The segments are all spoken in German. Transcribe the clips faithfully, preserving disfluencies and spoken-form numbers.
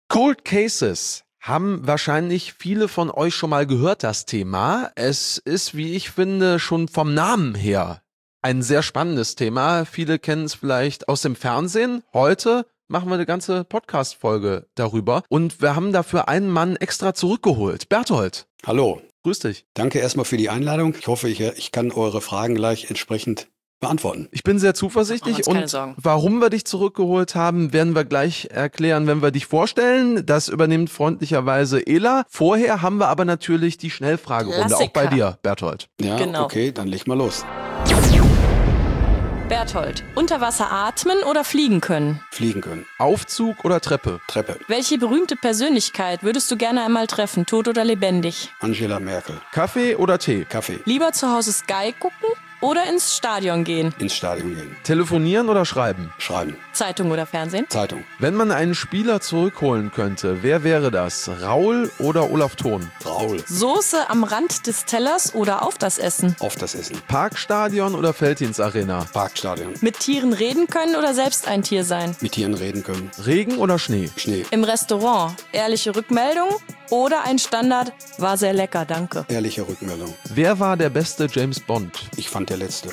Cold Cases haben wahrscheinlich viele von euch schon mal gehört, das Thema. Es ist, wie ich finde, schon vom Namen her ein sehr spannendes Thema. Viele kennen es vielleicht aus dem Fernsehen. Heute machen wir eine ganze Podcast-Folge darüber. Und wir haben dafür einen Mann extra zurückgeholt. Berthold. Hallo. Grüß dich. Danke erstmal für die Einladung. Ich hoffe, ich, ich kann eure Fragen gleich entsprechend beantworten. Ich bin sehr zuversichtlich und warum wir dich zurückgeholt haben, werden wir gleich erklären, wenn wir dich vorstellen. Das übernimmt freundlicherweise Ela. Vorher haben wir aber natürlich die Schnellfragerunde, Klassiker. Auch bei dir, Berthold. Ja, Genau. Okay, dann leg mal los. Berthold, unter Wasser atmen oder fliegen können? Fliegen können. Aufzug oder Treppe? Treppe. Welche berühmte Persönlichkeit würdest du gerne einmal treffen, tot oder lebendig? Angela Merkel. Kaffee oder Tee? Kaffee. Lieber zu Hause Sky gucken oder ins Stadion gehen? Ins Stadion gehen. Telefonieren oder schreiben? Schreiben. Zeitung oder Fernsehen? Zeitung. Wenn man einen Spieler zurückholen könnte, wer wäre das? Raul oder Olaf Thon? Raul. Soße am Rand des Tellers oder auf das Essen? Auf das Essen. Parkstadion oder Felddienstarena? Parkstadion. Mit Tieren reden können oder selbst ein Tier sein? Mit Tieren reden können. Regen oder Schnee? Schnee. Im Restaurant ehrliche Rückmeldung oder ein Standard, war sehr lecker, danke. Ehrliche Rückmeldung. Wer war der beste James Bond? Ich fand der letzte.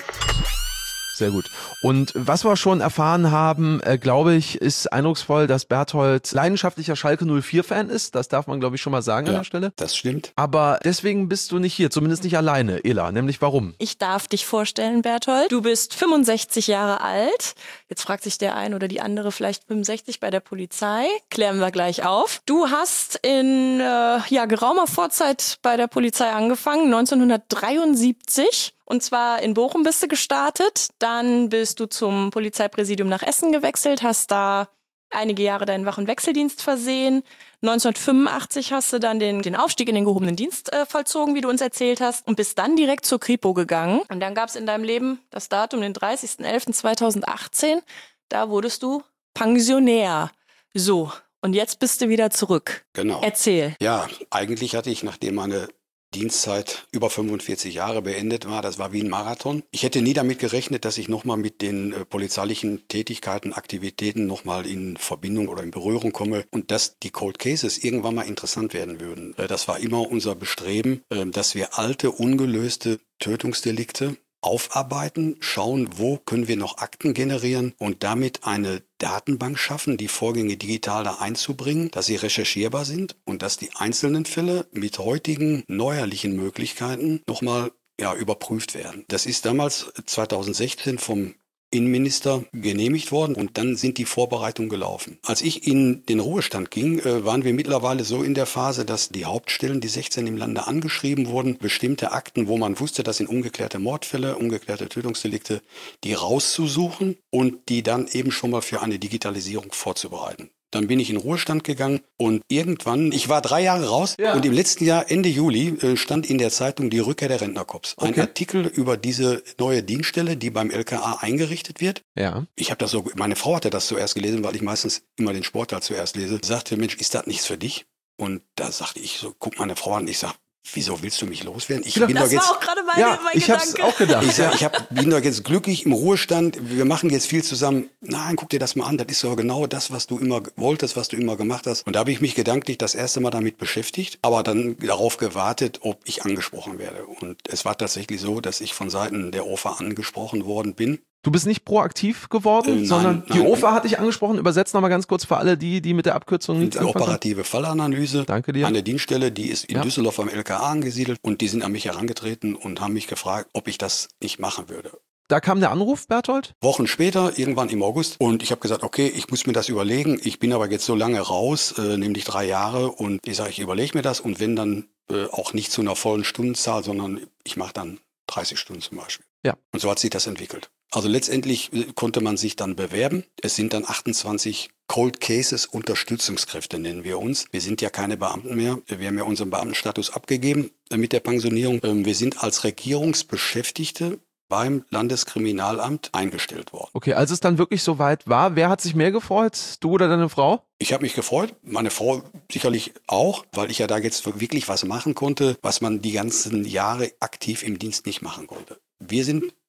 Sehr gut. Und was wir schon erfahren haben, äh, glaube ich, ist eindrucksvoll, dass Berthold leidenschaftlicher Schalke null vier Fan ist. Das darf man, glaube ich, schon mal sagen Ja, an der Stelle. Das stimmt. Aber deswegen bist du nicht hier, zumindest nicht alleine, Ela. Nämlich warum? Ich darf dich vorstellen, Berthold. Du bist fünfundsechzig Jahre alt. Jetzt fragt sich der ein oder die andere vielleicht fünfundsechzig bei der Polizei. Klären wir gleich auf. Du hast in äh, ja, geraumer Vorzeit bei der Polizei angefangen, neunzehnhundertdreiundsiebzig. Und zwar in Bochum bist du gestartet. Dann bist du zum Polizeipräsidium nach Essen gewechselt, hast da einige Jahre deinen Wach- und Wechseldienst versehen. neunzehnhundertfünfundachtzig hast du dann den, den Aufstieg in den gehobenen Dienst äh, vollzogen, wie du uns erzählt hast, und bist dann direkt zur Kripo gegangen. Und dann gab es in deinem Leben das Datum, den dreißigsten elften zweitausendachtzehn. Da wurdest du Pensionär. So, und jetzt bist du wieder zurück. Genau. Erzähl. Ja, eigentlich hatte ich, nachdem meine Dienstzeit über fünfundvierzig Jahre beendet war, das war wie ein Marathon. Ich hätte nie damit gerechnet, dass ich nochmal mit den äh, polizeilichen Tätigkeiten, Aktivitäten nochmal in Verbindung oder in Berührung komme und dass die Cold Cases irgendwann mal interessant werden würden. Äh, das war immer unser Bestreben, äh, dass wir alte, ungelöste Tötungsdelikte aufarbeiten, schauen, wo können wir noch Akten generieren und damit eine Datenbank schaffen, die Vorgänge digital da einzubringen, dass sie recherchierbar sind und dass die einzelnen Fälle mit heutigen neuerlichen Möglichkeiten nochmal ja, überprüft werden. Das ist damals zweitausendsechzehn vom Innenminister genehmigt worden und dann sind die Vorbereitungen gelaufen. Als ich in den Ruhestand ging, äh, waren wir mittlerweile so in der Phase, dass die Hauptstellen, die sechzehn im Lande angeschrieben wurden, bestimmte Akten, wo man wusste, das sind ungeklärte Mordfälle, ungeklärte Tötungsdelikte, die rauszusuchen und die dann eben schon mal für eine Digitalisierung vorzubereiten. Dann bin ich in Ruhestand gegangen und irgendwann, ich war drei Jahre raus Ja. und im letzten Jahr, Ende Juli, äh, stand in der Zeitung die Rückkehr der Rentnerkorps. Ein Okay. Artikel über diese neue Dienststelle, die beim L K A eingerichtet wird. Ja. Ich habe das so, meine Frau hatte das zuerst gelesen, weil ich meistens immer den Sportteil zuerst lese. Sagte, Mensch, ist das nichts für dich? Und da sagte ich so, guck meine Frau an, ich sag, wieso willst du mich loswerden? Ich Genau. bin Das doch jetzt, war auch gerade meine, Ja, mein ich hab's Gedanke. auch gedacht. ich sag, ich hab, bin doch jetzt glücklich im Ruhestand. Wir machen jetzt viel zusammen. Nein, guck dir das mal an. Das ist doch genau das, was du immer wolltest, was du immer gemacht hast. Und da habe ich mich gedanklich das erste Mal damit beschäftigt, aber dann darauf gewartet, ob ich angesprochen werde. Und es war tatsächlich so, dass ich von Seiten der O F A angesprochen worden bin. Du bist nicht proaktiv geworden, Äh, nein, sondern die nein. O F A hatte ich angesprochen. Übersetzt nochmal ganz kurz für alle, die, die mit der Abkürzung nichts Die anfangen können. operative Fallanalyse. Danke dir. Eine Dienststelle, die ist in Ja. Düsseldorf am L K A angesiedelt und die sind an mich herangetreten und haben mich gefragt, ob ich das nicht machen würde. Da kam der Anruf, Berthold? Wochen später, irgendwann im August, und ich habe gesagt, okay, ich muss mir das überlegen. Ich bin aber jetzt so lange raus, äh, nämlich drei Jahre, und ich sage, ich überlege mir das und wenn dann äh, auch nicht zu einer vollen Stundenzahl, sondern ich mache dann dreißig Stunden zum Beispiel. Ja. Und so hat sich das entwickelt. Also letztendlich äh, konnte man sich dann bewerben. Es sind dann achtundzwanzig Cold Cases Unterstützungskräfte, nennen wir uns. Wir sind ja keine Beamten mehr. Wir haben ja unseren Beamtenstatus abgegeben äh, mit der Pensionierung. Ähm, wir sind als Regierungsbeschäftigte beim Landeskriminalamt eingestellt worden. Okay, als es dann wirklich soweit war, wer hat sich mehr gefreut? Du oder deine Frau? Ich habe mich gefreut, meine Frau sicherlich auch, weil ich ja da jetzt wirklich was machen konnte, was man die ganzen Jahre aktiv im Dienst nicht machen konnte. Wir sind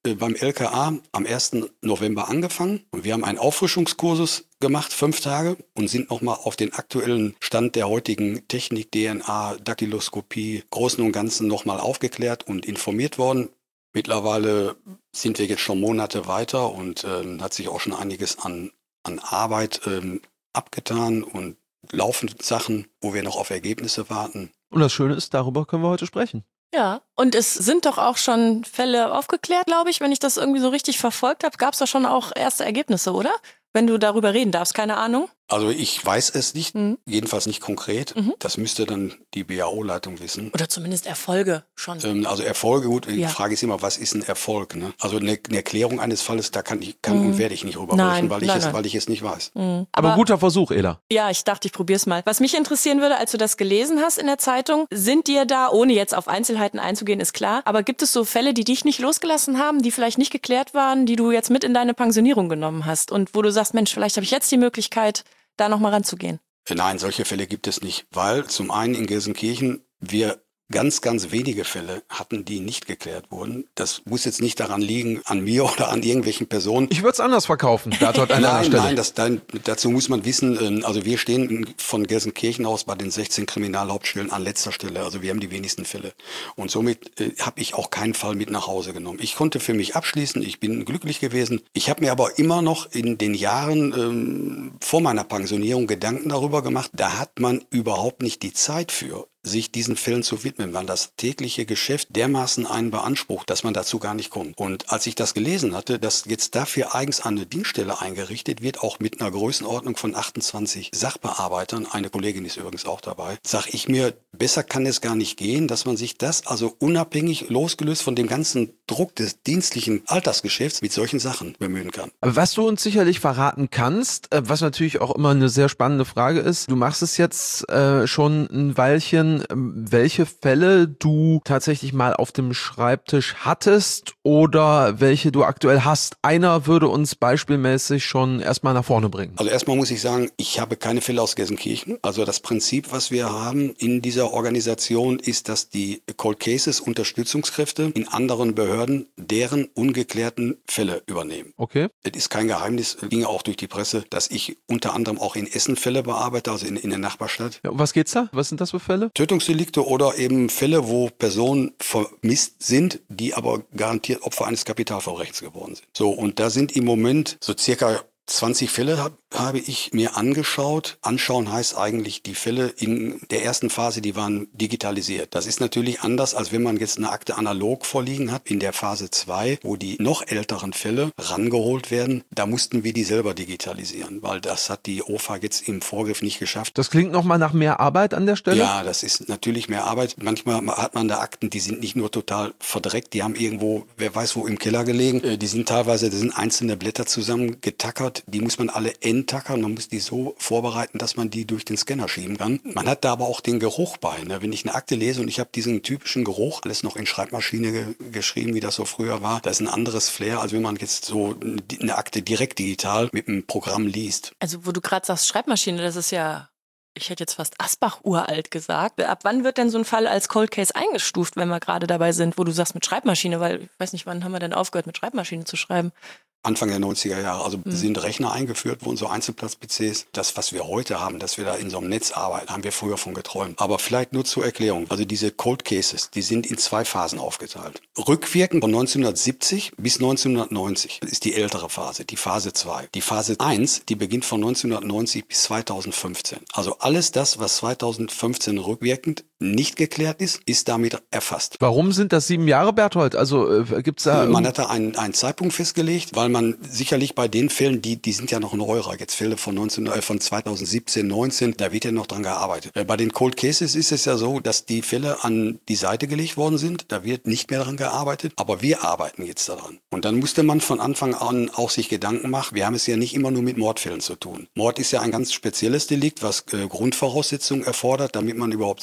äh, beim L K A am ersten November angefangen und wir haben einen Auffrischungskursus gemacht, fünf Tage, und sind nochmal auf den aktuellen Stand der heutigen Technik, D N A, Daktyloskopie, Großen und Ganzen nochmal aufgeklärt und informiert worden. Mittlerweile sind wir jetzt schon Monate weiter und ähm, hat sich auch schon einiges an, an Arbeit ähm, abgetan und laufen Sachen, wo wir noch auf Ergebnisse warten. Und das Schöne ist, darüber können wir heute sprechen. Ja, und es sind doch auch schon Fälle aufgeklärt, glaube ich, wenn ich das irgendwie so richtig verfolgt habe. Gab es da schon auch erste Ergebnisse, oder? Wenn du darüber reden darfst, keine Ahnung. Also ich weiß es nicht, Mhm. jedenfalls nicht konkret. Mhm. Das müsste dann die B A O-Leitung wissen. Oder zumindest Erfolge schon. Ähm, also Erfolge, gut, die Ja. Frage ist immer, was ist ein Erfolg? Ne? Also eine, eine Erklärung eines Falles, da kann, ich, kann Mhm. und werde ich nicht Nein, rüberbrechen, weil, ich nein, es, nein. weil ich es nicht weiß. Mhm. Aber, guter Versuch, Ela. Ja, ich dachte, ich probier's mal. Was mich interessieren würde, als du das gelesen hast in der Zeitung, sind dir da, ohne jetzt auf Einzelheiten einzugehen, ist klar, aber gibt es so Fälle, die dich nicht losgelassen haben, die vielleicht nicht geklärt waren, die du jetzt mit in deine Pensionierung genommen hast und wo du sagst, Mensch, vielleicht habe ich jetzt die Möglichkeit, da nochmal ranzugehen? Nein, solche Fälle gibt es nicht, weil zum einen in Gelsenkirchen wir ganz, ganz wenige Fälle hatten, die nicht geklärt wurden. Das muss jetzt nicht daran liegen, an mir oder an irgendwelchen Personen. Ich würde es anders verkaufen, Berthold, an einer Nein, Stelle. nein, das, dann, dazu muss man wissen, ähm, also wir stehen von Gelsenkirchen aus bei den sechzehn Kriminalhauptstellen an letzter Stelle. Also wir haben die wenigsten Fälle. Und somit äh, habe ich auch keinen Fall mit nach Hause genommen. Ich konnte für mich abschließen, ich bin glücklich gewesen. Ich habe mir aber immer noch in den Jahren ähm, vor meiner Pensionierung Gedanken darüber gemacht, da hat man überhaupt nicht die Zeit für, sich diesen Fällen zu widmen, weil das tägliche Geschäft dermaßen einen beansprucht, dass man dazu gar nicht kommt. Und als ich das gelesen hatte, dass jetzt dafür eigens eine Dienststelle eingerichtet wird, auch mit einer Größenordnung von achtundzwanzig Sachbearbeitern, eine Kollegin ist übrigens auch dabei, sage ich mir, besser kann es gar nicht gehen, dass man sich das also unabhängig, losgelöst von dem ganzen Druck des dienstlichen Alltagsgeschäfts mit solchen Sachen bemühen kann. Aber was du uns sicherlich verraten kannst, äh, was natürlich auch immer eine sehr spannende Frage ist, du machst es jetzt äh, schon ein Weilchen, ähm, welche Fälle du tatsächlich mal auf dem Schreibtisch hattest oder welche du aktuell hast. Einer würde uns beispielmäßig schon erstmal nach vorne bringen. Also erstmal muss ich sagen, ich habe keine Fälle aus Gelsenkirchen. Also das Prinzip, was wir haben in dieser Organisation, ist, dass die Cold Cases Unterstützungskräfte in anderen Behörden deren ungeklärten Fälle übernehmen. Okay. Es ist kein Geheimnis, ging auch durch die Presse, dass ich unter anderem auch in Essen Fälle bearbeite, also in, in der Nachbarstadt. Ja, um was geht's da? Was sind das für Fälle? Tötungsdelikte oder eben Fälle, wo Personen vermisst sind, die aber garantiert Opfer eines Kapitalverbrechens geworden sind. So, und da sind im Moment so circa zwanzig Fälle hab, habe ich mir angeschaut. Anschauen heißt eigentlich, die Fälle in der ersten Phase, die waren digitalisiert. Das ist natürlich anders, als wenn man jetzt eine Akte analog vorliegen hat. In der Phase zwei, wo die noch älteren Fälle rangeholt werden, da mussten wir die selber digitalisieren, weil das hat die O F A jetzt im Vorgriff nicht geschafft. Das klingt nochmal nach mehr Arbeit an der Stelle? Ja, das ist natürlich mehr Arbeit. Manchmal hat man da Akten, die sind nicht nur total verdreckt, die haben irgendwo, wer weiß wo, im Keller gelegen. Die sind teilweise, da sind einzelne Blätter zusammen getackert. Die muss man alle enttackern, man muss die so vorbereiten, dass man die durch den Scanner schieben kann. Man hat da aber auch den Geruch bei. Ne? Wenn ich eine Akte lese und ich habe diesen typischen Geruch, alles noch in Schreibmaschine ge- geschrieben, wie das so früher war, das ist ein anderes Flair, als wenn man jetzt so eine Akte direkt digital mit einem Programm liest. Also wo du gerade sagst, Schreibmaschine, das ist ja, ich hätte jetzt fast Asbach uralt gesagt. Ab wann wird denn so ein Fall als Cold Case eingestuft, wenn wir gerade dabei sind, wo du sagst mit Schreibmaschine, weil ich weiß nicht, wann haben wir denn aufgehört, mit Schreibmaschine zu schreiben? Anfang der neunziger Jahre. Also Mhm. sind Rechner eingeführt worden, so Einzelplatz-P Cs. Das, was wir heute haben, dass wir da in so einem Netz arbeiten, haben wir früher von geträumt. Aber vielleicht nur zur Erklärung. Also diese Cold Cases, die sind in zwei Phasen aufgeteilt. Rückwirkend von neunzehnhundertsiebzig bis neunzehnhundertneunzig ist die ältere Phase, die Phase zwei. Die Phase eins, die beginnt von neunzehnhundertneunzig bis zweitausendfünfzehn. Also alles das, was zweitausendfünfzehn rückwirkend nicht geklärt ist, ist damit erfasst. Warum sind das sieben Jahre, Berthold? Also äh, gibt's da... Man hat da einen, einen Zeitpunkt festgelegt, weil man sicherlich bei den Fällen, die, die sind ja noch neuer, jetzt Fälle von, neunzehn, äh, von zweitausendsiebzehn, neunzehn, da wird ja noch dran gearbeitet. Äh, bei den Cold Cases ist es ja so, dass die Fälle an die Seite gelegt worden sind, da wird nicht mehr dran gearbeitet, aber wir arbeiten jetzt daran. Und dann musste man von Anfang an auch sich Gedanken machen, wir haben es ja nicht immer nur mit Mordfällen zu tun. Mord ist ja ein ganz spezielles Delikt, was äh, Grundvoraussetzungen erfordert, damit man überhaupt sagen kann,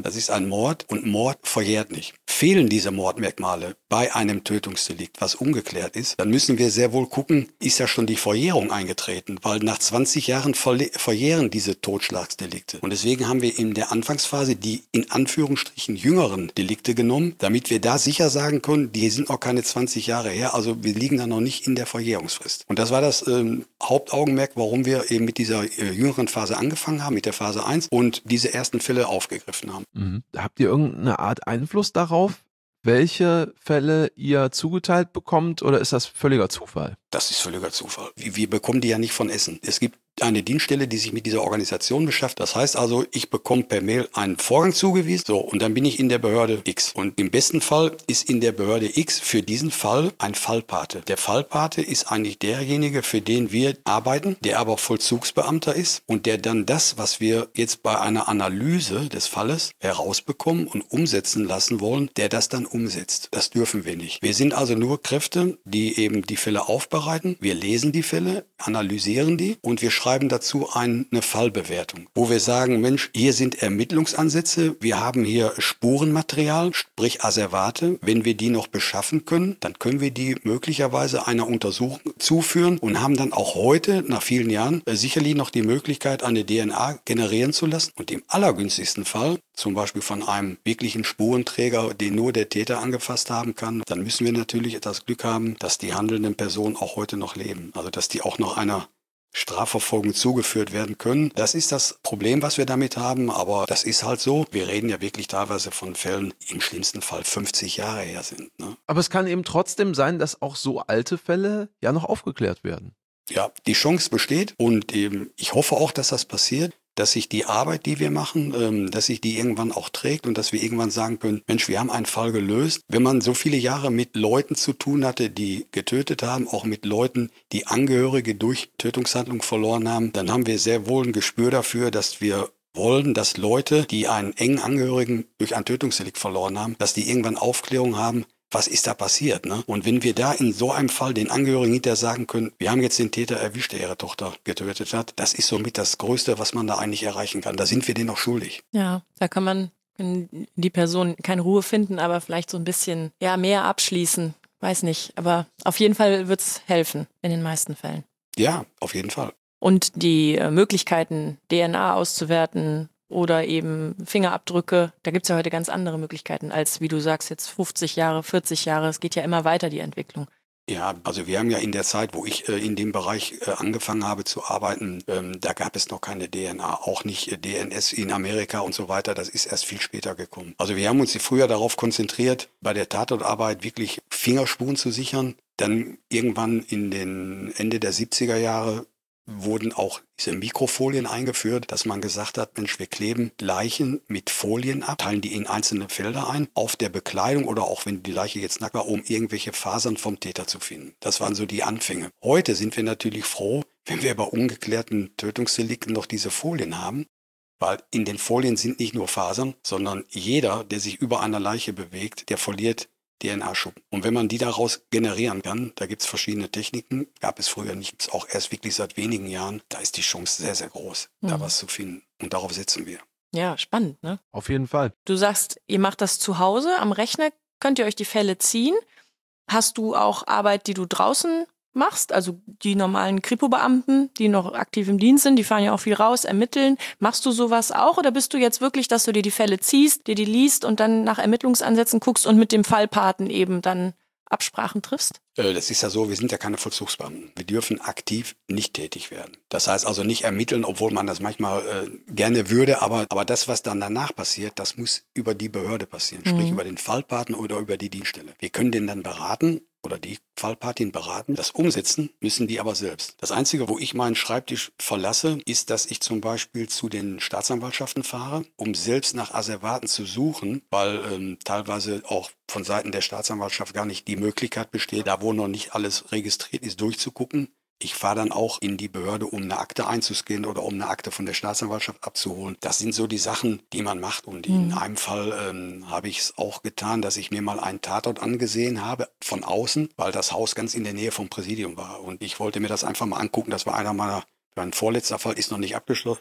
das ist ein Mord und Mord verjährt nicht. Fehlen diese Mordmerkmale bei einem Tötungsdelikt, was ungeklärt ist, dann müssen wir sehr wohl gucken, ist ja schon die Verjährung eingetreten, weil nach zwanzig Jahren verjähren diese Totschlagsdelikte. Und deswegen haben wir in der Anfangsphase die in Anführungsstrichen jüngeren Delikte genommen, damit wir da sicher sagen können, die sind noch keine zwanzig Jahre her, also wir liegen da noch nicht in der Verjährungsfrist. Und das war das ähm, Hauptaugenmerk, warum wir eben mit dieser äh, jüngeren Phase angefangen haben, mit der Phase eins und diese ersten Fälle aufgegriffen haben. Mhm. Habt ihr irgendeine Art Einfluss darauf, welche Fälle ihr zugeteilt bekommt, oder ist das völliger Zufall? Das ist völliger Zufall. Wir, wir bekommen die ja nicht von Essen. Es gibt eine Dienststelle, die sich mit dieser Organisation beschäftigt. Das heißt also, ich bekomme per Mail einen Vorgang zugewiesen, so, und dann bin ich in der Behörde X. Und im besten Fall ist in der Behörde X für diesen Fall ein Fallpate. Der Fallpate ist eigentlich derjenige, für den wir arbeiten, der aber Vollzugsbeamter ist und der dann das, was wir jetzt bei einer Analyse des Falles herausbekommen und umsetzen lassen wollen, der das dann umsetzt. Das dürfen wir nicht. Wir sind also nur Kräfte, die eben die Fälle aufbereiten. Wir lesen die Fälle, analysieren die und wir schreiben dazu eine Fallbewertung, wo wir sagen, Mensch, hier sind Ermittlungsansätze, wir haben hier Spurenmaterial, sprich Asservate. Wenn wir die noch beschaffen können, dann können wir die möglicherweise einer Untersuchung zuführen und haben dann auch heute, nach vielen Jahren, sicherlich noch die Möglichkeit, eine D N A generieren zu lassen. Und im allergünstigsten Fall, zum Beispiel von einem wirklichen Spurenträger, den nur der Täter angefasst haben kann, dann müssen wir natürlich das Glück haben, dass die handelnden Personen auch heute noch leben. Also dass die auch noch einer Strafverfolgung zugeführt werden können. Das ist das Problem, was wir damit haben, aber das ist halt so. Wir reden ja wirklich teilweise von Fällen, die im schlimmsten Fall fünfzig Jahre her sind. Ne? Aber es kann eben trotzdem sein, dass auch so alte Fälle ja noch aufgeklärt werden. Ja, die Chance besteht und eben, ich hoffe auch, dass das passiert, dass sich die Arbeit, die wir machen, ähm, dass sich die irgendwann auch trägt und dass wir irgendwann sagen können, Mensch, wir haben einen Fall gelöst. Wenn man so viele Jahre mit Leuten zu tun hatte, die getötet haben, auch mit Leuten, die Angehörige durch Tötungshandlung verloren haben, dann haben wir sehr wohl ein Gespür dafür, dass wir wollen, dass Leute, die einen engen Angehörigen durch ein Tötungsdelikt verloren haben, dass die irgendwann Aufklärung haben, was ist da passiert, ne? Und wenn wir da in so einem Fall den Angehörigen hinterher sagen können, wir haben jetzt den Täter erwischt, der ihre Tochter getötet hat, das ist somit das Größte, was man da eigentlich erreichen kann. Da sind wir denen auch schuldig. Ja, da kann man in die Person keine Ruhe finden, aber vielleicht so ein bisschen ja mehr abschließen. Weiß nicht, aber auf jeden Fall wird es helfen in den meisten Fällen. Ja, auf jeden Fall. Und die äh, Möglichkeiten, D N A auszuwerten, oder eben Fingerabdrücke. Da gibt es ja heute ganz andere Möglichkeiten als, wie du sagst, jetzt fünfzig Jahre, vierzig Jahre. Es geht ja immer weiter, die Entwicklung. Ja, also wir haben ja in der Zeit, wo ich äh, in dem Bereich äh, angefangen habe zu arbeiten, ähm, da gab es noch keine D N A, auch nicht äh, D N S in Amerika und so weiter. Das ist erst viel später gekommen. Also wir haben uns früher darauf konzentriert, bei der Tatortarbeit wirklich Fingerspuren zu sichern. Dann irgendwann in den Ende der siebziger Jahre wurden auch diese Mikrofolien eingeführt, dass man gesagt hat, Mensch, wir kleben Leichen mit Folien ab, teilen die in einzelne Felder ein, auf der Bekleidung oder auch wenn die Leiche jetzt nackt war, um irgendwelche Fasern vom Täter zu finden. Das waren so die Anfänge. Heute sind wir natürlich froh, wenn wir bei ungeklärten Tötungsdelikten noch diese Folien haben, weil in den Folien sind nicht nur Fasern, sondern jeder, der sich über einer Leiche bewegt, der verliert D N A-Schuppen. Und wenn man die daraus generieren kann, da gibt es verschiedene Techniken, gab es früher nicht, gibt es auch erst wirklich seit wenigen Jahren, da ist die Chance sehr, sehr groß, mhm. da was zu finden. Und darauf setzen wir. Ja, spannend, ne? Auf jeden Fall. Du sagst, ihr macht das zu Hause am Rechner, könnt ihr euch die Fälle ziehen? Hast du auch Arbeit, die du draußen machst? Also die normalen Kripo-Beamten, die noch aktiv im Dienst sind, die fahren ja auch viel raus, ermitteln. Machst du sowas auch oder bist du jetzt wirklich, dass du dir die Fälle ziehst, dir die liest und dann nach Ermittlungsansätzen guckst und mit dem Fallpaten eben dann Absprachen triffst? Das ist ja so, wir sind ja keine Vollzugsbeamten. Wir dürfen aktiv nicht tätig werden. Das heißt also nicht ermitteln, obwohl man das manchmal äh, gerne würde, aber, aber das, was dann danach passiert, das muss über die Behörde passieren, sprich mhm. über den Fallpaten oder über die Dienststelle. Wir können den dann beraten oder die Fallpatin beraten. Das umsetzen müssen die aber selbst. Das Einzige, wo ich meinen Schreibtisch verlasse, ist, dass ich zum Beispiel zu den Staatsanwaltschaften fahre, um selbst nach Asservaten zu suchen, weil ähm, teilweise auch von Seiten der Staatsanwaltschaft gar nicht die Möglichkeit besteht, da wo noch nicht alles registriert ist, durchzugucken. Ich fahre dann auch in die Behörde, um eine Akte einzuscannen oder um eine Akte von der Staatsanwaltschaft abzuholen. Das sind so die Sachen, die man macht. Und in mhm. einem Fall ähm, habe ich es auch getan, dass ich mir mal einen Tatort angesehen habe von außen, weil das Haus ganz in der Nähe vom Präsidium war. Und ich wollte mir das einfach mal angucken. Das war einer meiner, mein vorletzter Fall ist noch nicht abgeschlossen.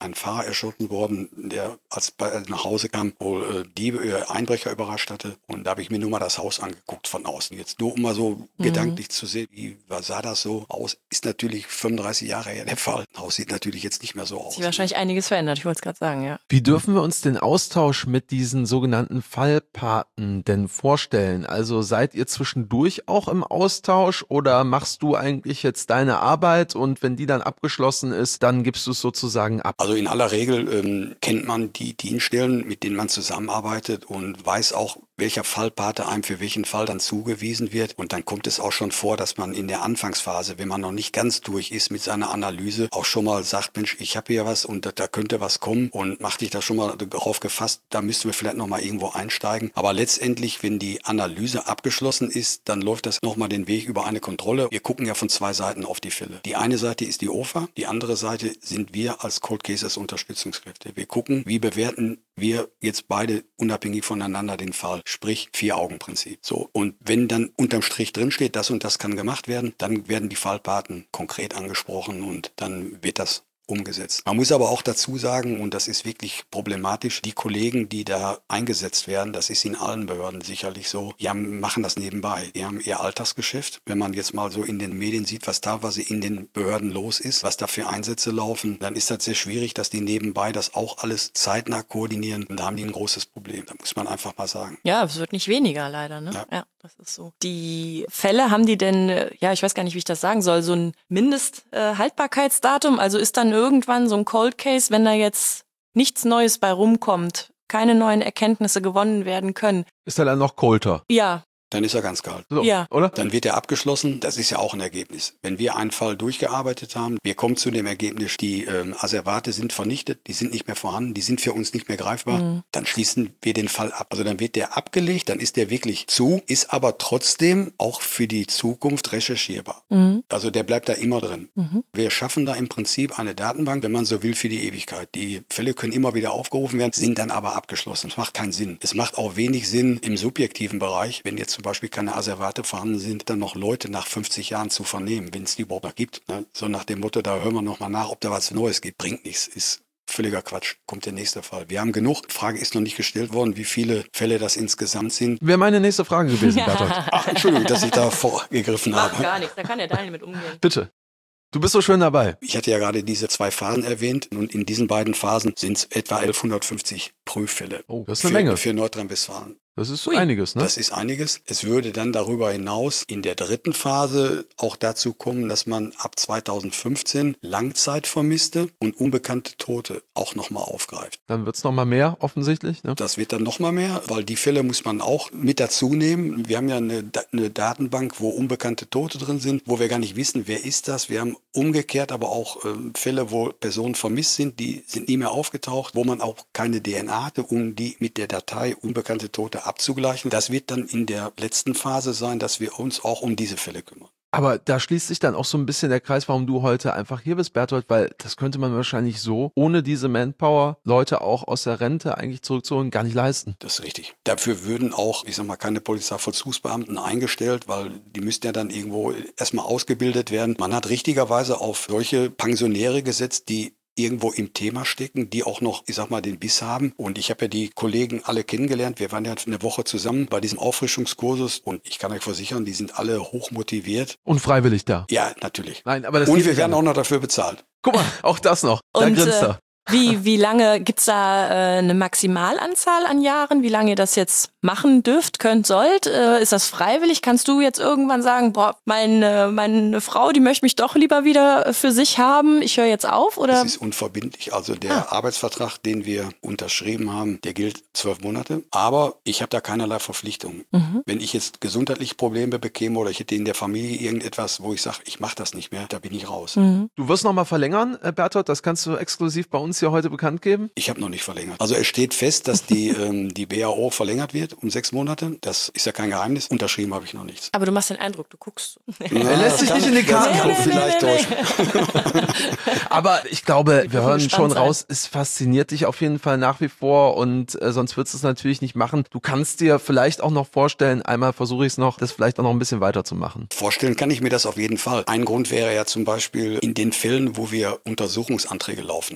ein Fahrer erschossen worden, der als bei, nach Hause kam, wohl äh, Diebe, äh, Einbrecher überrascht hatte. Und da habe ich mir nur mal das Haus angeguckt von außen. Jetzt nur um mal so mhm. gedanklich zu sehen, wie was sah das so aus? Ist natürlich fünfunddreißig Jahre her der Fall. Das Haus sieht natürlich jetzt nicht mehr so aus. Sich wahrscheinlich einiges verändert, ich wollte es gerade sagen, ja. Wie dürfen wir uns den Austausch mit diesen sogenannten Fallpaten denn vorstellen? Also seid ihr zwischendurch auch im Austausch oder machst du eigentlich jetzt deine Arbeit und wenn die dann abgeschlossen ist, dann gibst du es sozusagen ab? Also in aller Regel ähm, kennt man die Dienststellen, mit denen man zusammenarbeitet und weiß auch, welcher Fallpate einem für welchen Fall dann zugewiesen wird. Und dann kommt es auch schon vor, dass man in der Anfangsphase, wenn man noch nicht ganz durch ist mit seiner Analyse, auch schon mal sagt, Mensch, ich habe hier was und da, da könnte was kommen und mach dich da schon mal darauf gefasst, da müssten wir vielleicht noch mal irgendwo einsteigen. Aber letztendlich, wenn die Analyse abgeschlossen ist, dann läuft das nochmal den Weg über eine Kontrolle. Wir gucken ja von zwei Seiten auf die Fälle. Die eine Seite ist die O F A, die andere Seite sind wir als Cold Cases Unterstützungskräfte. Wir gucken, wie bewerten wir jetzt beide unabhängig voneinander den Fall. Sprich, Vier-Augen-Prinzip. So. Und wenn dann unterm Strich drinsteht, das und das kann gemacht werden, dann werden die Fallpaten konkret angesprochen und dann wird das umgesetzt. Man muss aber auch dazu sagen, und das ist wirklich problematisch, die Kollegen, die da eingesetzt werden, das ist in allen Behörden sicherlich so, die haben, machen das nebenbei. Die haben ihr Alltagsgeschäft. Wenn man jetzt mal so in den Medien sieht, was teilweise in den Behörden los ist, was da für Einsätze laufen, dann ist das sehr schwierig, dass die nebenbei das auch alles zeitnah koordinieren. Und da haben die ein großes Problem. Da muss man einfach mal sagen. Ja, es wird nicht weniger leider, ne? Ja. Ja. Das ist so. Die Fälle, haben die denn, ja, ich weiß gar nicht, wie ich das sagen soll, so ein Mindesthaltbarkeitsdatum? Äh, also ist dann irgendwann so ein Cold Case, wenn da jetzt nichts Neues bei rumkommt, keine neuen Erkenntnisse gewonnen werden können? Ist er dann noch colder? Ja. Dann ist er ganz kalt. So, ja. Oder? Dann wird er abgeschlossen. Das ist ja auch ein Ergebnis. Wenn wir einen Fall durchgearbeitet haben, wir kommen zu dem Ergebnis, die ähm, Asservate sind vernichtet, die sind nicht mehr vorhanden, die sind für uns nicht mehr greifbar, mhm. dann schließen wir den Fall ab. Also dann wird der abgelegt, dann ist der wirklich zu, ist aber trotzdem auch für die Zukunft recherchierbar. Mhm. Also der bleibt da immer drin. Mhm. Wir schaffen da im Prinzip eine Datenbank, wenn man so will, für die Ewigkeit. Die Fälle können immer wieder aufgerufen werden, sind dann aber abgeschlossen. Es macht keinen Sinn. Es macht auch wenig Sinn im subjektiven Bereich, wenn jetzt zum Beispiel keine Asservate vorhanden sind, dann noch Leute nach fünfzig Jahren zu vernehmen, wenn es die überhaupt noch gibt. Ne? So nach dem Motto, da hören wir nochmal nach, ob da was Neues gibt. Bringt nichts, ist völliger Quatsch. Kommt der nächste Fall. Wir haben genug. Die Frage ist noch nicht gestellt worden, wie viele Fälle das insgesamt sind. Wäre meine nächste Frage gewesen, Bertolt. Ach, Entschuldigung, dass ich da vorgegriffen habe. Macht gar nichts, da kann der Daniel mit umgehen. Bitte. Du bist so schön dabei. Ich hatte ja gerade diese zwei Phasen erwähnt und in diesen beiden Phasen sind es etwa elfhundertfünfzig Prüffälle. Oh, das ist eine für, Menge. Für Nordrhein-Westfalen. Das ist Ui. einiges, ne? Das ist einiges. Es würde dann darüber hinaus in der dritten Phase auch dazu kommen, dass man ab zweitausendfünfzehn Langzeitvermisste und unbekannte Tote auch nochmal aufgreift. Dann wird's noch mal mehr, offensichtlich, ne? Das wird dann nochmal mehr, weil die Fälle muss man auch mit dazu nehmen. Wir haben ja eine, eine Datenbank, wo unbekannte Tote drin sind, wo wir gar nicht wissen, wer ist das. Wir haben umgekehrt aber auch äh, Fälle, wo Personen vermisst sind, die sind nie mehr aufgetaucht, wo man auch keine D N A hatte, um die mit der Datei unbekannte Tote abzugleichen. Das wird dann in der letzten Phase sein, dass wir uns auch um diese Fälle kümmern. Aber da schließt sich dann auch so ein bisschen der Kreis, warum du heute einfach hier bist, Bertolt, weil das könnte man wahrscheinlich so, ohne diese Manpower, Leute auch aus der Rente eigentlich zurückzuholen, gar nicht leisten. Das ist richtig. Dafür würden auch, ich sag mal, keine Polizeivollzugsbeamten eingestellt, weil die müssten ja dann irgendwo erstmal ausgebildet werden. Man hat richtigerweise auf solche Pensionäre gesetzt, die irgendwo im Thema stecken, die auch noch, ich sag mal, den Biss haben. Und ich habe ja die Kollegen alle kennengelernt. Wir waren ja eine Woche zusammen bei diesem Auffrischungskursus und ich kann euch versichern, die sind alle hochmotiviert. Und freiwillig da. Ja, natürlich. Nein, aber das und geht wir nicht werden an. auch noch dafür bezahlt. Guck mal, auch das noch. Da Und, grinst äh, er. Wie, wie lange, gibt's da äh, eine Maximalanzahl an Jahren, wie lange ihr das jetzt machen dürft, könnt, sollt? Äh, ist das freiwillig? Kannst du jetzt irgendwann sagen, boah, meine, meine Frau, die möchte mich doch lieber wieder für sich haben, ich höre jetzt auf? Oder? Das ist unverbindlich. Also der ah. Arbeitsvertrag, den wir unterschrieben haben, der gilt zwölf Monate. Aber ich habe da keinerlei Verpflichtungen. Mhm. Wenn ich jetzt gesundheitliche Probleme bekäme oder ich hätte in der Familie irgendetwas, wo ich sage, ich mache das nicht mehr, da bin ich raus. Mhm. Du wirst noch mal verlängern, Bertolt, das kannst du exklusiv bei uns hier heute bekannt geben? Ich habe noch nicht verlängert. Also es steht fest, dass die, ähm, die B A O verlängert wird um sechs Monate. Das ist ja kein Geheimnis. Unterschrieben habe ich noch nichts. Aber du machst den Eindruck, du guckst. Na, er lässt sich nicht in die Karten gucken. gucken. Vielleicht nee, täuschen. Aber ich glaube, wir hören schon sein. raus, es fasziniert dich auf jeden Fall nach wie vor und äh, sonst würdest du es natürlich nicht machen. Du kannst dir vielleicht auch noch vorstellen, einmal versuche ich es noch, das vielleicht auch noch ein bisschen weiterzumachen. Vorstellen kann ich mir das auf jeden Fall. Ein Grund wäre ja zum Beispiel in den Fällen, wo wir Untersuchungsanträge laufen haben, wo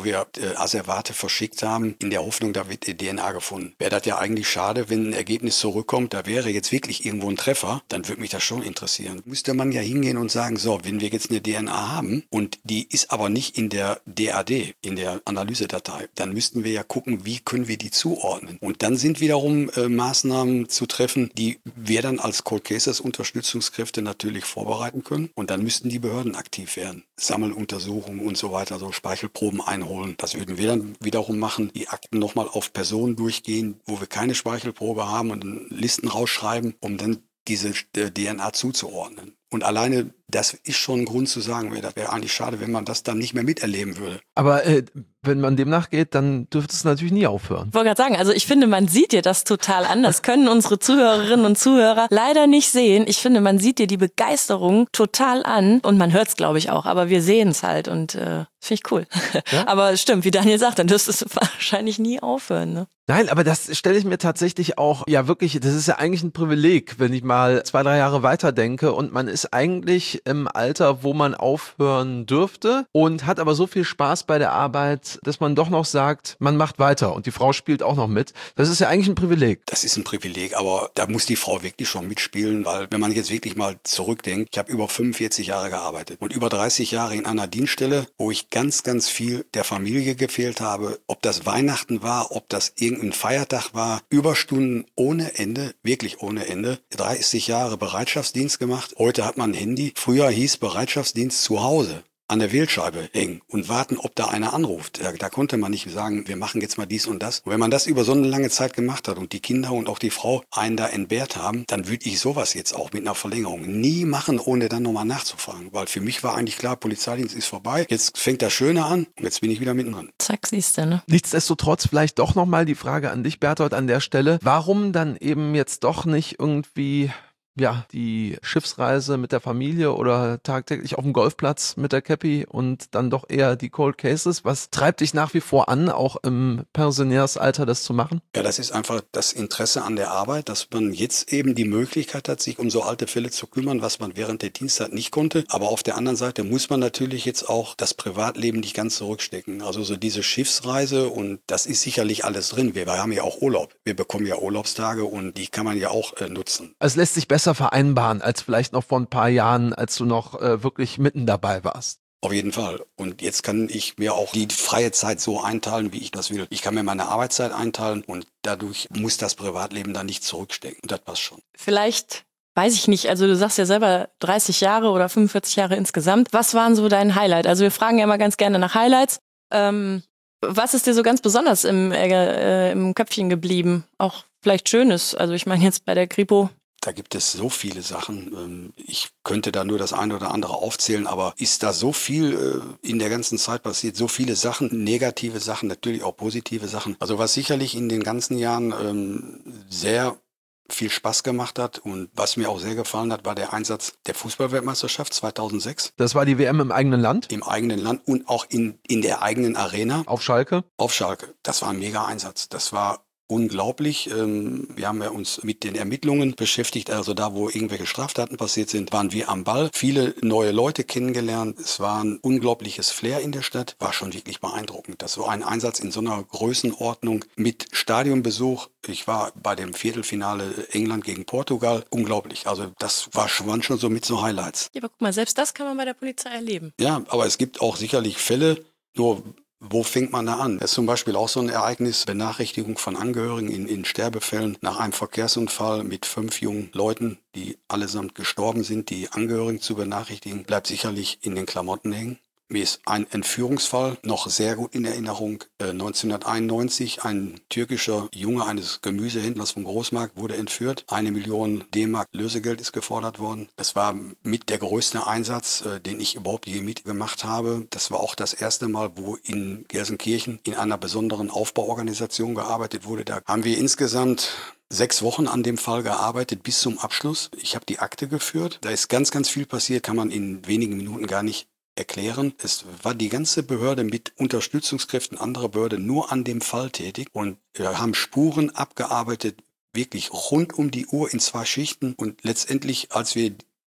wo wir äh, Asservate verschickt haben, in der Hoffnung, da wird die D N A gefunden. Wäre das ja eigentlich schade, wenn ein Ergebnis zurückkommt, da wäre jetzt wirklich irgendwo ein Treffer, dann würde mich das schon interessieren. Müsste man ja hingehen und sagen, so, wenn wir jetzt eine D N A haben und die ist aber nicht in der D A D, in der Analysedatei, dann müssten wir ja gucken, wie können wir die zuordnen. Und dann sind wiederum äh, Maßnahmen zu treffen, die wir dann als Cold Cases Unterstützungskräfte natürlich vorbereiten können. Und dann müssten die Behörden aktiv werden. Sammeluntersuchungen und so weiter, so Speichelproben einholen. Das würden wir dann wiederum machen, die Akten nochmal auf Personen durchgehen, wo wir keine Speichelprobe haben und Listen rausschreiben, um dann diese D N A zuzuordnen. Und alleine, das ist schon ein Grund zu sagen, das wäre eigentlich schade, wenn man das dann nicht mehr miterleben würde. Aber äh, wenn man dem nachgeht, dann dürfte es natürlich nie aufhören. Ich wollte gerade sagen, also ich finde, man sieht dir das total an. Das können unsere Zuhörerinnen und Zuhörer leider nicht sehen. Ich finde, man sieht dir die Begeisterung total an und man hört es, glaube ich, auch. Aber wir sehen es halt und äh, finde ich cool. Ja? Aber stimmt, wie Daniel sagt, dann dürftest du wahrscheinlich nie aufhören. Ne? Nein, aber das stelle ich mir tatsächlich auch, ja wirklich, das ist ja eigentlich ein Privileg, wenn ich mal zwei, drei Jahre weiter denke und man ist eigentlich im Alter, wo man aufhören dürfte und hat aber so viel Spaß bei der Arbeit, dass man doch noch sagt, man macht weiter und die Frau spielt auch noch mit. Das ist ja eigentlich ein Privileg. Das ist ein Privileg, aber da muss die Frau wirklich schon mitspielen, weil wenn man jetzt wirklich mal zurückdenkt, ich habe über fünfundvierzig Jahre gearbeitet und über dreißig Jahre in einer Dienststelle, wo ich ganz, ganz viel der Familie gefehlt habe, ob das Weihnachten war, ob das irgendein Feiertag war, Überstunden ohne Ende, wirklich ohne Ende, dreißig Jahre Bereitschaftsdienst gemacht. Heute hat man ein Handy. Früher hieß Bereitschaftsdienst zu Hause an der Wählscheibe hängen und warten, ob da einer anruft. Da, da konnte man nicht sagen, wir machen jetzt mal dies und das. Und wenn man das über so eine lange Zeit gemacht hat und die Kinder und auch die Frau einen da entbehrt haben, dann würde ich sowas jetzt auch mit einer Verlängerung nie machen, ohne dann nochmal nachzufragen. Weil für mich war eigentlich klar, Polizeidienst ist vorbei, jetzt fängt das Schöne an und jetzt bin ich wieder mittendrin. Zack, siehst du, ne? Nichtsdestotrotz vielleicht doch nochmal die Frage an dich, Berthold, an der Stelle. Warum dann eben jetzt doch nicht irgendwie... ja, die Schiffsreise mit der Familie oder tagtäglich auf dem Golfplatz mit der Cappy und dann doch eher die Cold Cases. Was treibt dich nach wie vor an, auch im Pensionärsalter das zu machen? Ja, das ist einfach das Interesse an der Arbeit, dass man jetzt eben die Möglichkeit hat, sich um so alte Fälle zu kümmern, was man während der Dienstzeit nicht konnte. Aber auf der anderen Seite muss man natürlich jetzt auch das Privatleben nicht ganz zurückstecken. Also so diese Schiffsreise und das ist sicherlich alles drin. Wir, wir haben ja auch Urlaub. Wir bekommen ja Urlaubstage und die kann man ja auch äh, nutzen. Es lässt sich besser vereinbaren als vielleicht noch vor ein paar Jahren, als du noch äh, wirklich mitten dabei warst. Auf jeden Fall. Und jetzt kann ich mir auch die freie Zeit so einteilen, wie ich das will. Ich kann mir meine Arbeitszeit einteilen und dadurch muss das Privatleben dann nicht zurückstecken. Und das passt schon. Vielleicht, weiß ich nicht, also du sagst ja selber dreißig Jahre oder fünfundvierzig Jahre insgesamt. Was waren so dein Highlight? Also wir fragen ja immer ganz gerne nach Highlights. Ähm, was ist dir so ganz besonders im, äh, im Köpfchen geblieben? Auch vielleicht Schönes. Also ich meine jetzt bei der Kripo. Da gibt es so viele Sachen. Ich könnte da nur das eine oder andere aufzählen, aber ist da so viel in der ganzen Zeit passiert, so viele Sachen, negative Sachen, natürlich auch positive Sachen. Also was sicherlich in den ganzen Jahren sehr viel Spaß gemacht hat und was mir auch sehr gefallen hat, war der Einsatz der Fußballweltmeisterschaft zweitausendsechs. Das war die W M im eigenen Land? Im eigenen Land und auch in, in der eigenen Arena. Auf Schalke? Auf Schalke. Das war ein mega Einsatz. Das war unglaublich. Wir haben ja uns mit den Ermittlungen beschäftigt, also da, wo irgendwelche Straftaten passiert sind, waren wir am Ball. Viele neue Leute kennengelernt. Es war ein unglaubliches Flair in der Stadt. War schon wirklich beeindruckend. Das war ein Einsatz in so einer Größenordnung mit Stadionbesuch. Ich war bei dem Viertelfinale England gegen Portugal. Unglaublich. Also das war, waren schon so mit so Highlights. Ja, aber guck mal, selbst das kann man bei der Polizei erleben. Ja, aber es gibt auch sicherlich Fälle, nur wo fängt man da an? Das ist zum Beispiel auch so ein Ereignis, Benachrichtigung von Angehörigen in, in Sterbefällen nach einem Verkehrsunfall mit fünf jungen Leuten, die allesamt gestorben sind, die Angehörigen zu benachrichtigen, bleibt sicherlich in den Klamotten hängen. Mir ist ein Entführungsfall noch sehr gut in Erinnerung. Äh, neunzehnhunderteinundneunzig, ein türkischer Junge eines Gemüsehändlers vom Großmarkt wurde entführt. Eine Million D-Mark Lösegeld ist gefordert worden. Das war mit der größte Einsatz, äh, den ich überhaupt je mitgemacht habe. Das war auch das erste Mal, wo in Gelsenkirchen in einer besonderen Aufbauorganisation gearbeitet wurde. Da haben wir insgesamt sechs Wochen an dem Fall gearbeitet bis zum Abschluss. Ich habe die Akte geführt. Da ist ganz, ganz viel passiert, kann man in wenigen Minuten gar nicht erklären. Es war die ganze Behörde mit Unterstützungskräften anderer Behörde nur an dem Fall tätig und wir haben Spuren abgearbeitet, wirklich rund um die Uhr in zwei Schichten und letztendlich, als wir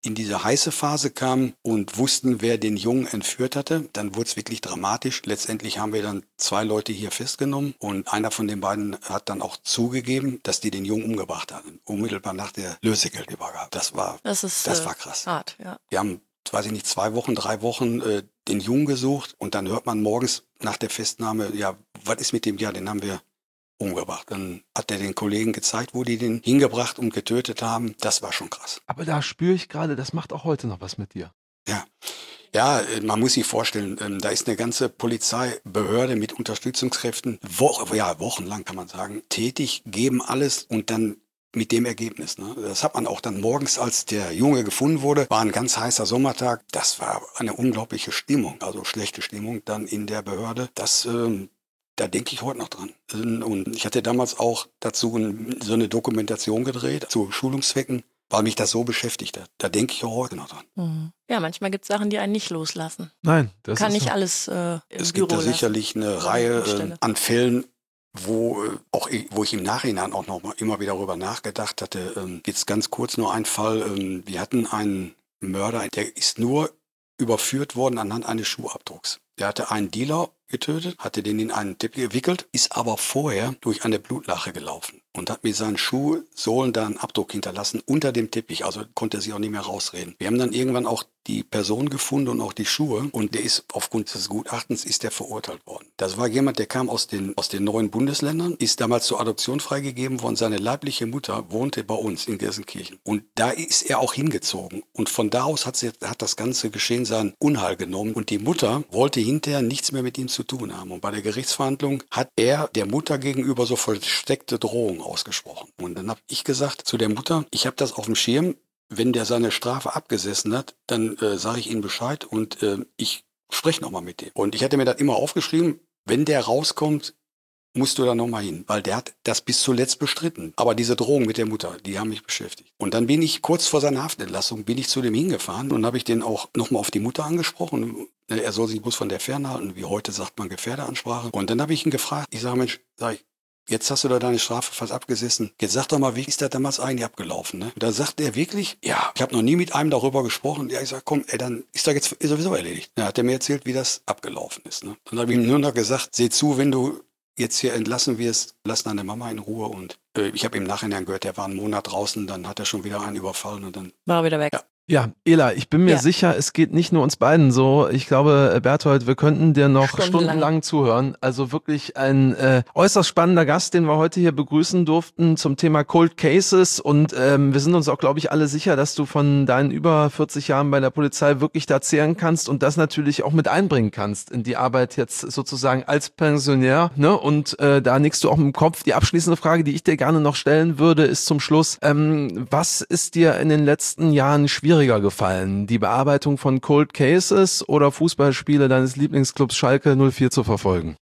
in diese heiße Phase kamen und wussten, wer den Jungen entführt hatte, dann wurde es wirklich dramatisch. Letztendlich haben wir dann zwei Leute hier festgenommen und einer von den beiden hat dann auch zugegeben, dass die den Jungen umgebracht hatten, unmittelbar nach der Lösegeldübergabe. Das war, das ist, das äh, war krass. Hart, ja. Wir haben, weiß ich nicht, zwei Wochen, drei Wochen äh, den Jungen gesucht und dann hört man morgens nach der Festnahme, ja, was ist mit dem? Ja, den haben wir umgebracht. Dann hat er den Kollegen gezeigt, wo die den hingebracht und getötet haben. Das war schon krass. Aber da spüre ich gerade, das macht auch heute noch was mit dir. Ja. Ja, man muss sich vorstellen, da ist eine ganze Polizeibehörde mit Unterstützungskräften, wo, ja, wochenlang kann man sagen, tätig, geben alles und dann mit dem Ergebnis. Ne? Das hat man auch dann morgens, als der Junge gefunden wurde, war ein ganz heißer Sommertag. Das war eine unglaubliche Stimmung, also schlechte Stimmung dann in der Behörde. Das ähm, Da denke ich heute noch dran. Und ich hatte damals auch dazu so eine Dokumentation gedreht, zu Schulungszwecken, weil mich das so beschäftigt hat. Da denke ich auch heute noch dran. Mhm. Ja, manchmal gibt es Sachen, die einen nicht loslassen. Nein, das Kann ist nicht so. alles äh, im Es Büro gibt da lassen. sicherlich eine Reihe äh, Stelle. an Fällen, wo, äh, auch ich, wo ich im Nachhinein auch noch mal immer wieder darüber nachgedacht hatte. Ähm, jetzt ganz kurz nur ein Fall. Ähm, wir hatten einen Mörder, der ist nur überführt worden anhand eines Schuhabdrucks. Der hatte einen Dealer getötet, hatte den in einen Teppich gewickelt, ist aber vorher durch eine Blutlache gelaufen und hat mit seinen Schuhsohlen da einen Abdruck hinterlassen unter dem Teppich, also konnte er sich auch nicht mehr rausreden. Wir haben dann irgendwann auch die Person gefunden und auch die Schuhe und der ist, aufgrund des Gutachtens ist der verurteilt worden. Das war jemand, der kam aus den, aus den neuen Bundesländern, ist damals zur Adoption freigegeben worden, seine leibliche Mutter wohnte bei uns in Gelsenkirchen und da ist er auch hingezogen und von da aus hat, sie, hat das ganze Geschehen sein Unheil genommen und die Mutter wollte hinterher nichts mehr mit ihm zu tun haben und bei der Gerichtsverhandlung hat er der Mutter gegenüber so versteckte Drohungen ausgesprochen und dann habe ich gesagt zu der Mutter, ich habe das auf dem Schirm, wenn der seine Strafe abgesessen hat, dann äh, sage ich ihm Bescheid und äh, ich spreche nochmal mit dem. Und ich hatte mir das immer aufgeschrieben, wenn der rauskommt, musst du da nochmal hin, weil der hat das bis zuletzt bestritten. Aber diese Drohung mit der Mutter, die haben mich beschäftigt. Und dann bin ich kurz vor seiner Haftentlassung, bin ich zu dem hingefahren und habe ich den auch nochmal auf die Mutter angesprochen. Er soll sich bloß von der fernhalten, wie heute sagt man Gefährderansprache. Und dann habe ich ihn gefragt, ich sage, Mensch, sag ich, jetzt hast du da deine Strafe fast abgesessen. Jetzt sag doch mal, wie ist das damals eigentlich abgelaufen? Ne? Und da sagt er wirklich, ja, ich habe noch nie mit einem darüber gesprochen. Ja, ich sag, komm, ey, dann ist das jetzt sowieso erledigt. Dann hat er mir erzählt, wie das abgelaufen ist. Ne? Dann habe ich ihm nur noch gesagt, seh zu, wenn du jetzt hier entlassen wirst, lass deine Mama in Ruhe. Und äh, ich habe im Nachhinein gehört, der war einen Monat draußen, dann hat er schon wieder einen überfallen und dann war er wieder weg. Ja. Ja, Ela, ich bin mir Ja. sicher, es geht nicht nur uns beiden so. Ich glaube, Berthold, wir könnten dir noch Stundenlang. stundenlang zuhören. Also wirklich ein äh, äußerst spannender Gast, den wir heute hier begrüßen durften zum Thema Cold Cases. Und ähm, wir sind uns auch, glaube ich, alle sicher, dass du von deinen über vierzig Jahren bei der Polizei wirklich da zehren kannst und das natürlich auch mit einbringen kannst in die Arbeit jetzt sozusagen als Pensionär. Ne? Und äh, da nickst du auch im Kopf. Die abschließende Frage, die ich dir gerne noch stellen würde, ist zum Schluss, ähm, was ist dir in den letzten Jahren schwierig gefallen, die Bearbeitung von Cold Cases oder Fußballspiele deines Lieblingsclubs Schalke null vier zu verfolgen?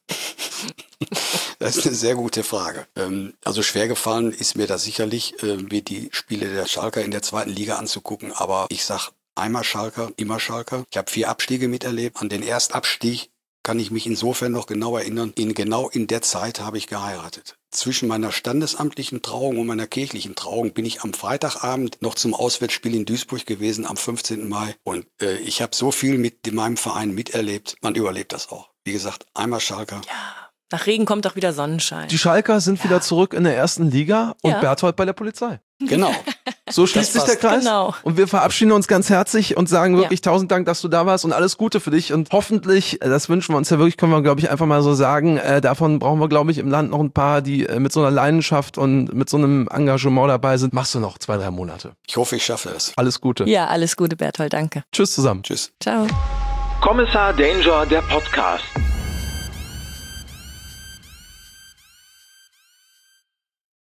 Das ist eine sehr gute Frage. Also schwer gefallen ist mir das sicherlich, mir die Spiele der Schalker in der zweiten Liga anzugucken, aber ich sag einmal Schalker, immer Schalker. Ich habe vier Abstiege miterlebt. An den Erstabstieg kann ich mich insofern noch genau erinnern. In genau in der Zeit habe ich geheiratet. Zwischen meiner standesamtlichen Trauung und meiner kirchlichen Trauung bin ich am Freitagabend noch zum Auswärtsspiel in Duisburg gewesen am fünfzehnten Mai. Und äh, ich habe so viel mit meinem Verein miterlebt. Man überlebt das auch. Wie gesagt, einmal Schalker. Ja, nach Regen kommt auch wieder Sonnenschein. Die Schalker sind Ja. wieder zurück in der ersten Liga und Ja. Berthold bei der Polizei. Genau. So schließt sich passt. der Kreis. Genau. Und wir verabschieden uns ganz herzlich und sagen wirklich Ja. tausend Dank, dass du da warst und alles Gute für dich. Und hoffentlich, äh, das wünschen wir uns ja wirklich, können wir, glaube ich, einfach mal so sagen, äh, davon brauchen wir, glaube ich, im Land noch ein paar, die äh, mit so einer Leidenschaft und mit so einem Engagement dabei sind. Machst du noch zwei, drei Monate. Ich hoffe, ich schaffe es. Alles Gute. Ja, alles Gute, Berthold, danke. Tschüss zusammen. Tschüss. Ciao. Kommissar Danger, der Podcast.